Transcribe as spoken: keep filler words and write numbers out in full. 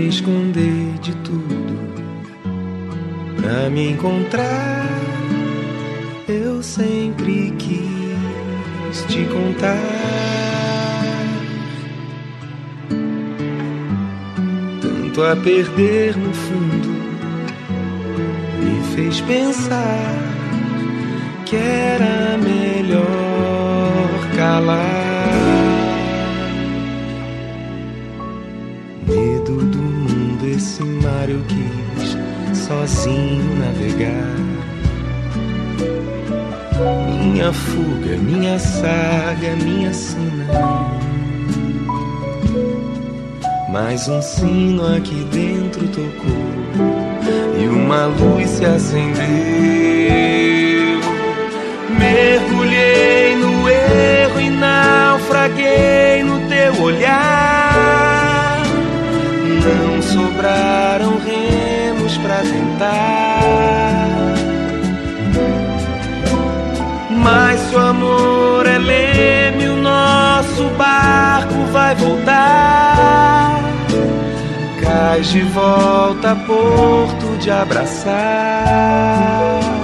me esconder de tudo pra me encontrar. Eu sempre quis te contar tanto a perder no fundo. Me fez pensar que era melhor calar. Medo do mundo, esse mar eu quis sozinho navegar. Minha fuga, minha saga, minha sina. Mais um sino aqui dentro tocou e uma luz se acendeu. Mergulhei no erro e naufraguei no teu olhar. Não sobraram remos pra tentar, mas se o amor é leme, o nosso barco vai voltar. Cais de volta a porto de abraçar.